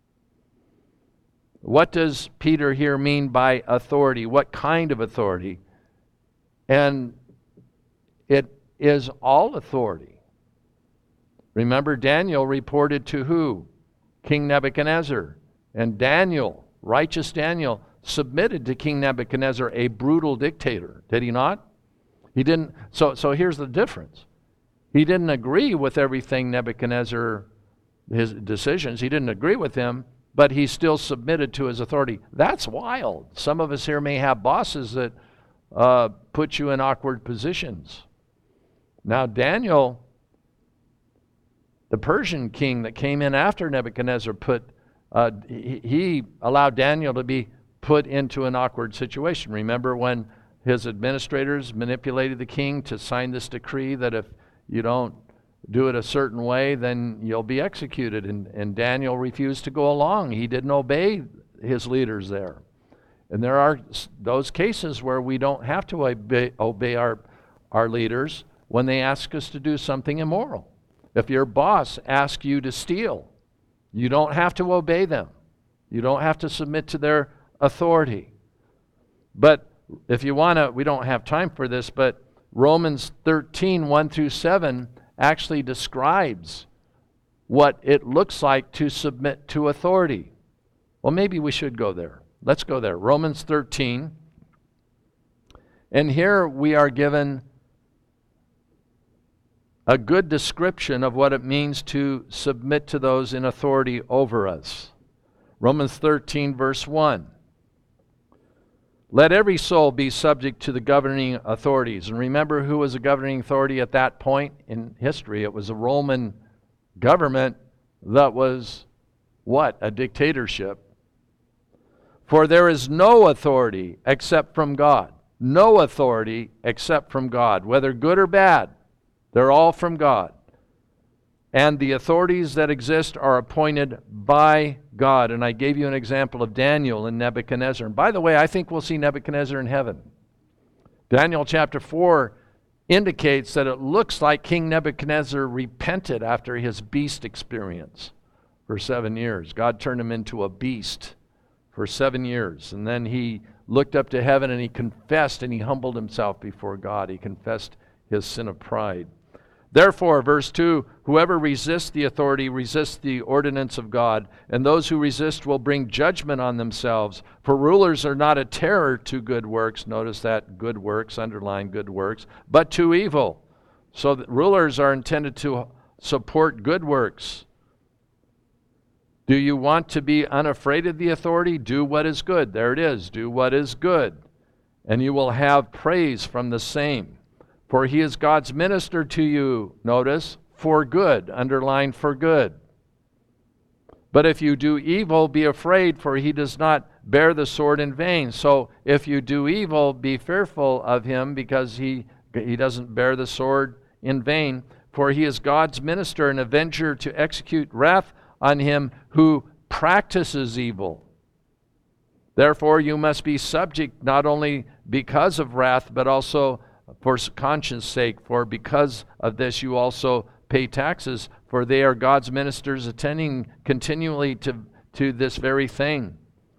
What does Peter here mean by authority? What kind of authority? And it is all authority. Remember, Daniel reported to who? King Nebuchadnezzar. And Daniel, righteous Daniel, submitted to King Nebuchadnezzar, a brutal dictator. Did he not? He didn't. So here's the difference. He didn't agree with everything Nebuchadnezzar, his decisions. He didn't agree with him, but he still submitted to his authority. That's wild. Some of us here may have bosses that put you in awkward positions. Now, Daniel, the Persian king that came in after Nebuchadnezzar, he allowed Daniel to be put into an awkward situation. Remember when his administrators manipulated the king to sign this decree that if you don't do it a certain way, then you'll be executed. And Daniel refused to go along. He didn't obey his leaders there. And there are those cases where we don't have to obey our leaders when they ask us to do something immoral. If your boss asks you to steal, you don't have to obey them. You don't have to submit to their authority. But if you want to, we don't have time for this, but Romans 13, 1 through 7 actually describes what it looks like to submit to authority. Well, maybe we should go there. Let's go there. Romans 13. And here we are given a good description of what it means to submit to those in authority over us. Romans 13, verse 1. Let every soul be subject to the governing authorities. And remember who was a governing authority at that point in history? It was a Roman government that was what? A dictatorship. For there is no authority except from God. No authority except from God, whether good or bad. They're all from God. And the authorities that exist are appointed by God. And I gave you an example of Daniel and Nebuchadnezzar. And by the way, I think we'll see Nebuchadnezzar in heaven. Daniel chapter 4 indicates that it looks like King Nebuchadnezzar repented after his beast experience for 7 years. God turned him into a beast for 7 years. And then he looked up to heaven and he confessed and he humbled himself before God. He confessed his sin of pride. Therefore, verse 2, whoever resists the authority resists the ordinance of God, and those who resist will bring judgment on themselves. For rulers are not a terror to good works. Notice that, good works, underline good works, but to evil. So that rulers are intended to support good works. Do you want to be unafraid of the authority? Do what is good. There it is. Do what is good. And you will have praise from the same. For he is God's minister to you, notice, for good, underline for good. But if you do evil, be afraid, for he does not bear the sword in vain. So if you do evil, be fearful of him, because he doesn't bear the sword in vain. For he is God's minister, an avenger to execute wrath on him who practices evil. Therefore you must be subject, not only because of wrath, but also for conscience sake, for because of this you also pay taxes, for they are God's ministers, attending continually to this very thing.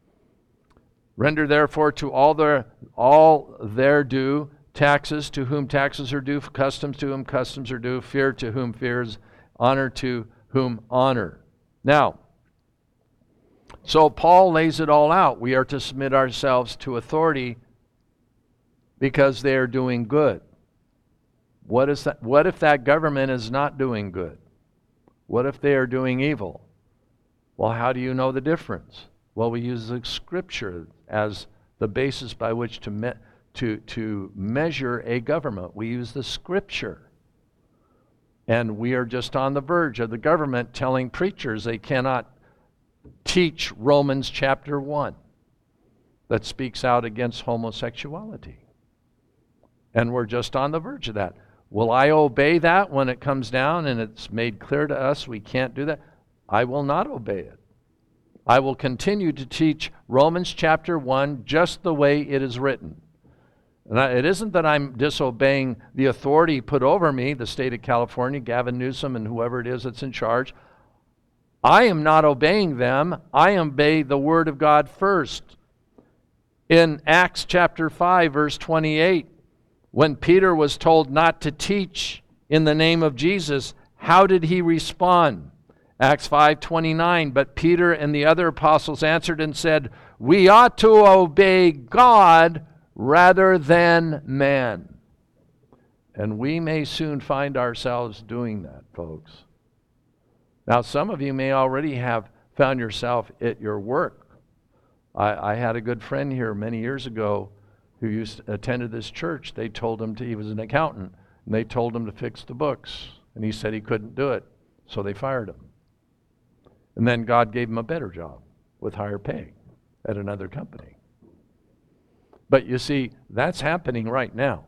Render therefore to all their due, taxes to whom taxes are due, customs to whom customs are due, fear to whom fears, honor to whom honor. Now, so Paul lays it all out. We are to submit ourselves to authority because they are doing good. What is that? What if that government is not doing good? What if they are doing evil? Well, how do you know the difference? Well, we use the Scripture as the basis by which to measure a government. We use the Scripture. And we are just on the verge of the government telling preachers they cannot teach Romans chapter 1 that speaks out against homosexuality. And we're just on the verge of that. Will I obey that when it comes down and it's made clear to us we can't do that? I will not obey it. I will continue to teach Romans chapter 1 just the way it is written. And it isn't that I'm disobeying the authority put over me, the state of California, Gavin Newsom and whoever it is that's in charge. I am not obeying them. I obey the Word of God first. In Acts chapter 5, verse 28, when Peter was told not to teach in the name of Jesus, how did he respond? Acts 5:29, but Peter and the other apostles answered and said, we ought to obey God rather than man. And we may soon find ourselves doing that, folks. Now, some of you may already have found yourself at your work. I had a good friend here many years ago who attended this church. They told him he was an accountant, and they told him to fix the books. And he said he couldn't do it, so they fired him. And then God gave him a better job with higher pay at another company. But you see, that's happening right now.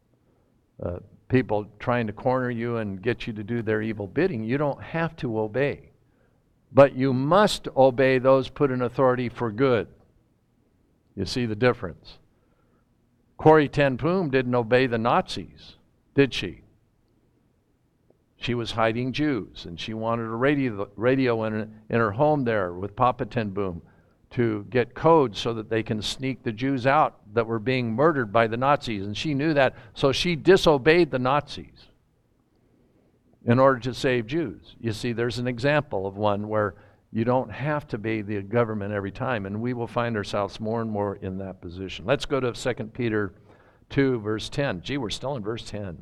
People trying to corner you and get you to do their evil bidding. You don't have to obey. But you must obey those put in authority for good. You see the difference. Corrie ten Boom didn't obey the Nazis, did she? She was hiding Jews, and she wanted a radio in her home there with Papa ten Boom to get codes so that they can sneak the Jews out that were being murdered by the Nazis. And she knew that, so she disobeyed the Nazis in order to save Jews. You see, there's an example of one where you don't have to obey the government every time, and we will find ourselves more and more in that position. Let's go to 2 Peter 2, verse 10. Gee, we're still in verse 10.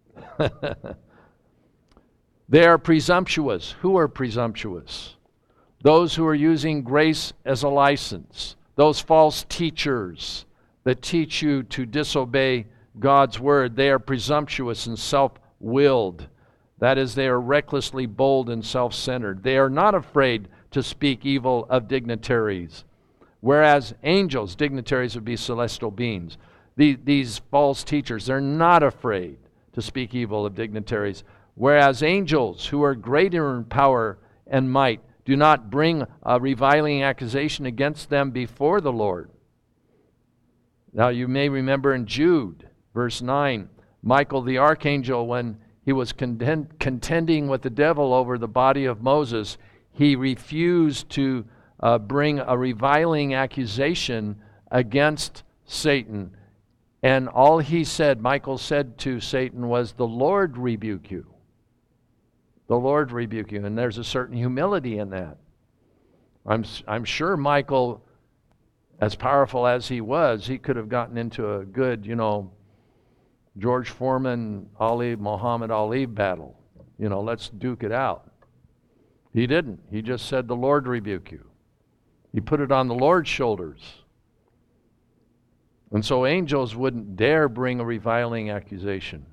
They are presumptuous. Who are presumptuous? Those who are using grace as a license. Those false teachers that teach you to disobey God's word. They are presumptuous and self-willed. That is, they are recklessly bold and self-centered. They are not afraid to speak evil of dignitaries. Whereas angels, dignitaries would be celestial beings. These false teachers, they're not afraid to speak evil of dignitaries. Whereas angels, who are greater in power and might, do not bring a reviling accusation against them before the Lord. Now you may remember in Jude, verse 9, Michael the archangel, when he was contending with the devil over the body of Moses, he refused to bring a reviling accusation against Satan. And all he said, Michael said to Satan, was, the Lord rebuke you. The Lord rebuke you. And there's a certain humility in that. I'm sure Michael, as powerful as he was, he could have gotten into a good, George Foreman, Muhammad Ali battle. Let's duke it out. He didn't. He just said, the Lord rebuke you. He put it on the Lord's shoulders. And so angels wouldn't dare bring a reviling accusation.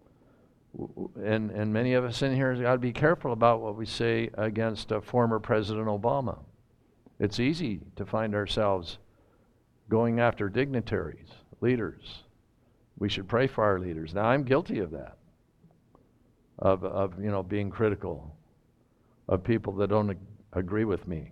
And many of us in here have got to be careful about what we say against former President Obama. It's easy to find ourselves going after dignitaries, leaders. We should pray for our leaders. Now, I'm guilty of that, of being critical of people that don't agree with me.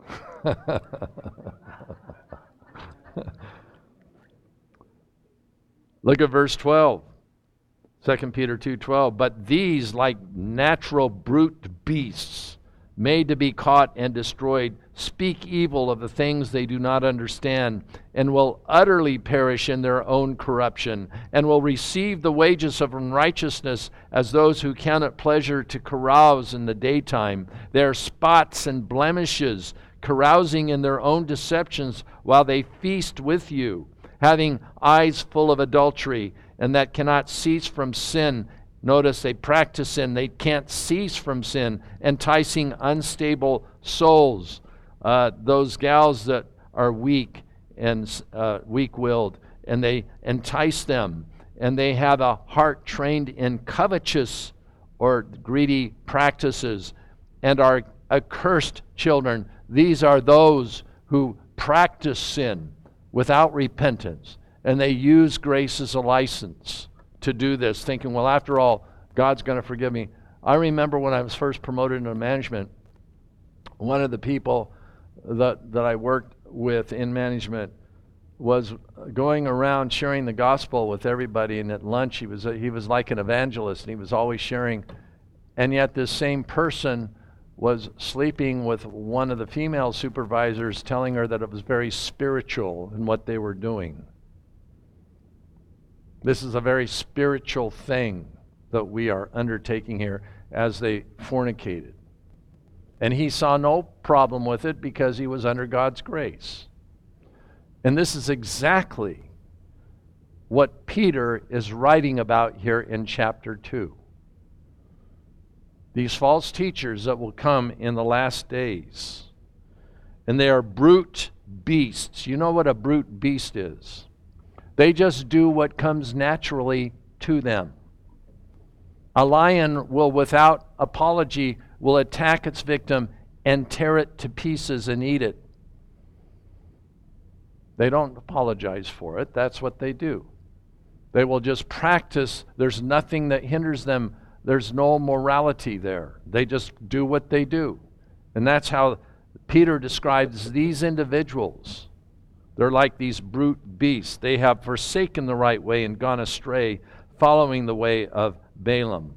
Look at verse 12. 2 Peter 2:12. But these, like natural brute beasts, made to be caught and destroyed, speak evil of the things they do not understand, and will utterly perish in their own corruption, and will receive the wages of unrighteousness as those who count it pleasure to carouse in the daytime. They are spots and blemishes, carousing in their own deceptions while they feast with you, having eyes full of adultery, and that cannot cease from sin. Notice they practice sin. They can't cease from sin, enticing unstable souls. Those gals that are weak and weak-willed, and they entice them, and they have a heart trained in covetous or greedy practices, and are accursed children. These are those who practice sin without repentance, and they use grace as a license to do this, thinking, well, after all, God's going to forgive me. I remember when I was first promoted into management, one of the people that I worked with in management was going around sharing the gospel with everybody, and at lunch he was like an evangelist, and he was always sharing. And yet this same person was sleeping with one of the female supervisors, telling her that it was very spiritual in what they were doing. This is a very spiritual thing that we are undertaking here as they fornicated. And he saw no problem with it because he was under God's grace. And this is exactly what Peter is writing about here in chapter 2. These false teachers that will come in the last days. And they are brute beasts. You know what a brute beast is? They just do what comes naturally to them. A lion will, without apology, will attack its victim and tear it to pieces and eat it. They don't apologize for it. That's what they do. They will just practice. There's nothing that hinders them. There's no morality there. They just do what they do. And that's how Peter describes these individuals. They're like these brute beasts. They have forsaken the right way and gone astray, following the way of Balaam,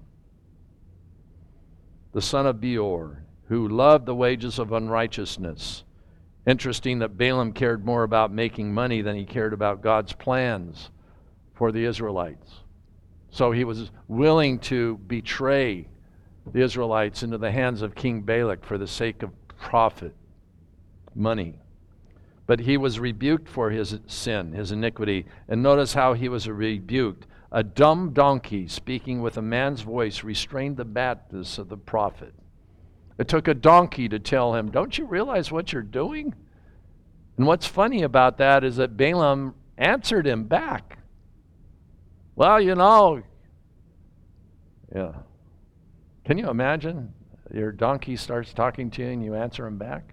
the son of Beor, who loved the wages of unrighteousness. Interesting that Balaam cared more about making money than he cared about God's plans for the Israelites. So he was willing to betray the Israelites into the hands of King Balak for the sake of profit, money. But he was rebuked for his sin, his iniquity. And notice how he was rebuked. A dumb donkey speaking with a man's voice restrained the madness of the prophet. It took a donkey to tell him, don't you realize what you're doing? And what's funny about that is that Balaam answered him back. Well, yeah. Can you imagine? Your donkey starts talking to you and you answer him back?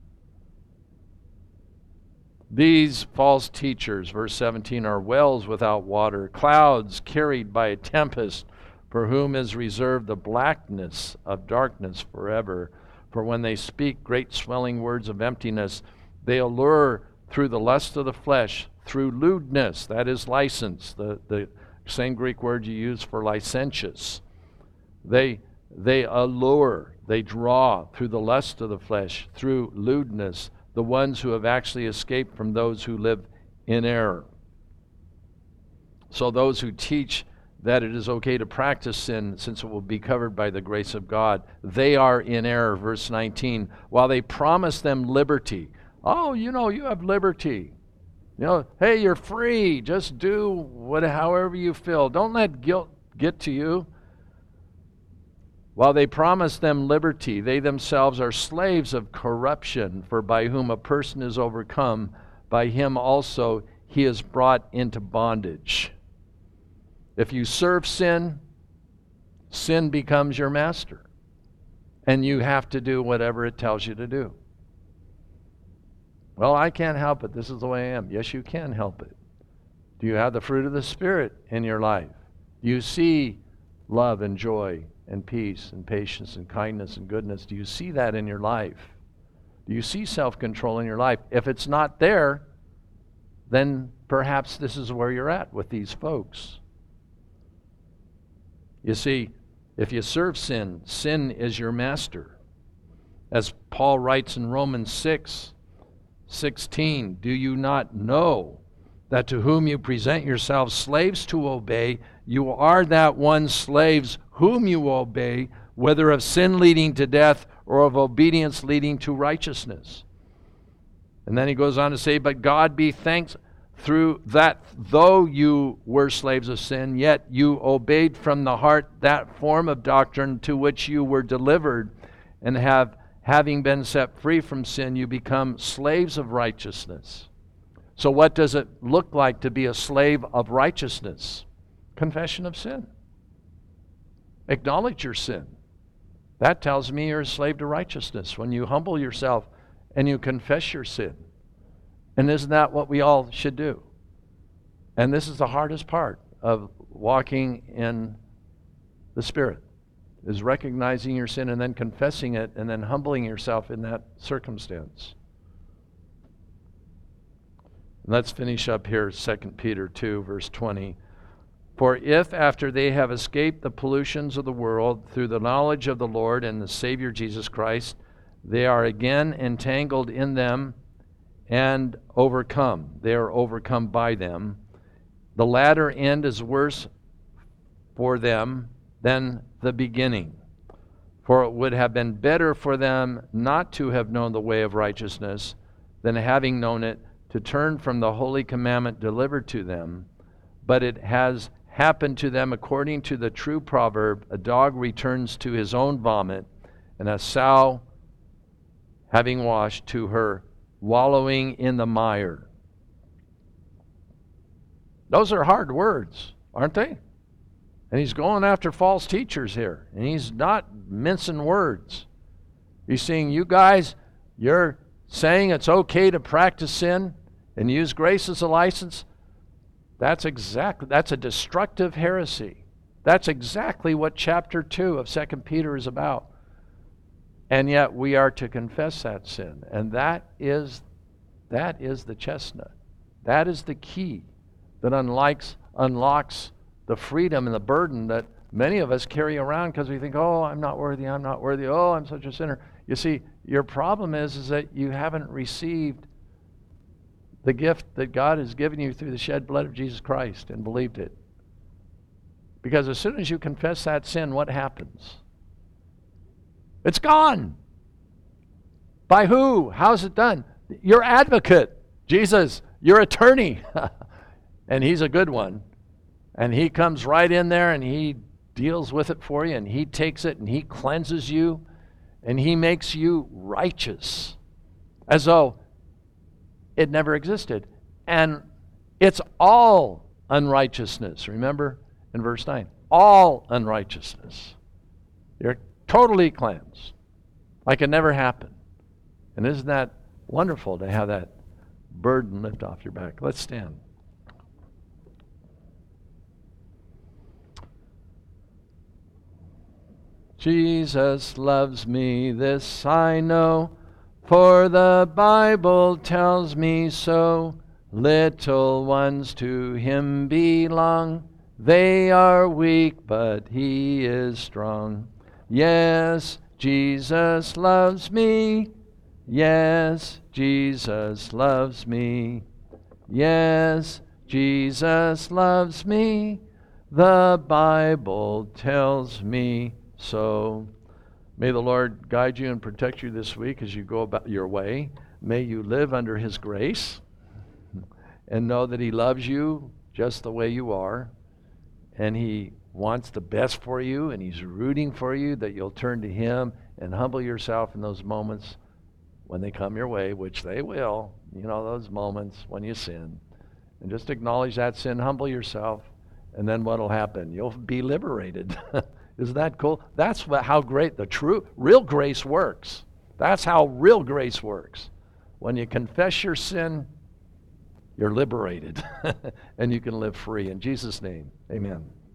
These false teachers, verse 17, are wells without water, clouds carried by a tempest, for whom is reserved the blackness of darkness forever. For when they speak great swelling words of emptiness, they allure through the lust of the flesh, through lewdness, that is license, the same Greek word you use for licentious. They allure, they draw through the lust of the flesh, through lewdness, the ones who have actually escaped from those who live in error. So those who teach that it is okay to practice sin since it will be covered by the grace of God, they are in error. Verse 19, while they promise them liberty. Oh, you have liberty. Hey, you're free. Just do however you feel. Don't let guilt get to you. While they promise them liberty, they themselves are slaves of corruption, for by whom a person is overcome, by him also he is brought into bondage. If you serve sin, sin becomes your master, and you have to do whatever it tells you to do. Well, I can't help it. This is the way I am. Yes, you can help it. Do you have the fruit of the Spirit in your life? Do you see love and joy and peace and patience and kindness and goodness? Do you see that in your life? Do you see self-control in your life? If it's not there, then perhaps this is where you're at with these folks. You see, if you serve sin, sin is your master. As Paul writes in Romans 6:16, do you not know that to whom you present yourselves slaves to obey, you are that one slaves whom you obey, whether of sin leading to death or of obedience leading to righteousness? And then he goes on to say, but God be thanked through that though you were slaves of sin, yet you obeyed from the heart that form of doctrine to which you were delivered, and having been set free from sin, you become slaves of righteousness. So what does it look like to be a slave of righteousness? Confession of sin. Acknowledge your sin. That tells me you're a slave to righteousness when you humble yourself and you confess your sin. And isn't that what we all should do? And this is the hardest part of walking in the Spirit, is recognizing your sin and then confessing it and then humbling yourself in that circumstance. Let's finish up here, 2 Peter 2, verse 20. For if after they have escaped the pollutions of the world through the knowledge of the Lord and the Savior Jesus Christ, they are again entangled in them and overcome. They are overcome by them. The latter end is worse for them than the beginning. For it would have been better for them not to have known the way of righteousness than having known it, to turn from the holy commandment delivered to them. But it has happened to them according to the true proverb, a dog returns to his own vomit, and a sow, having washed, to her wallowing in the mire. Those are hard words, aren't they? And he's going after false teachers here, and he's not mincing words. He's saying, you guys, you're saying it's okay to practice sin and use grace as a license. That's a destructive heresy. That's exactly what chapter 2 of 2 Peter is about. And yet we are to confess that sin. And that is the chestnut. That is the key that unlocks the freedom and the burden that many of us carry around because we think, oh, I'm not worthy, oh, I'm such a sinner. You see, your problem is that you haven't received the gift that God has given you through the shed blood of Jesus Christ and believed it. Because as soon as you confess that sin, what happens? It's gone. By who? How's it done? Your advocate, Jesus, your attorney. And he's a good one. And he comes right in there and he deals with it for you, and he takes it and he cleanses you and he makes you righteous as though it never existed. And it's all unrighteousness. Remember in verse 9, all unrighteousness. You're totally cleansed, like it never happened. And isn't that wonderful to have that burden lift off your back? Let's stand. Jesus loves me, this I know, for the Bible tells me so. Little ones to him belong. They are weak, but he is strong. Yes, Jesus loves me. Yes, Jesus loves me. Yes, Jesus loves me. The Bible tells me so. May the Lord guide you and protect you this week as you go about your way. May you live under His grace and know that He loves you just the way you are, and He wants the best for you, and He's rooting for you that you'll turn to Him and humble yourself in those moments when they come your way, which they will. You know, those moments when you sin. And just acknowledge that sin, humble yourself, and then what'll happen? You'll be liberated. Isn't that cool? That's how great the true, real grace works. That's how real grace works. When you confess your sin, you're liberated, and you can live free. In Jesus' name, amen.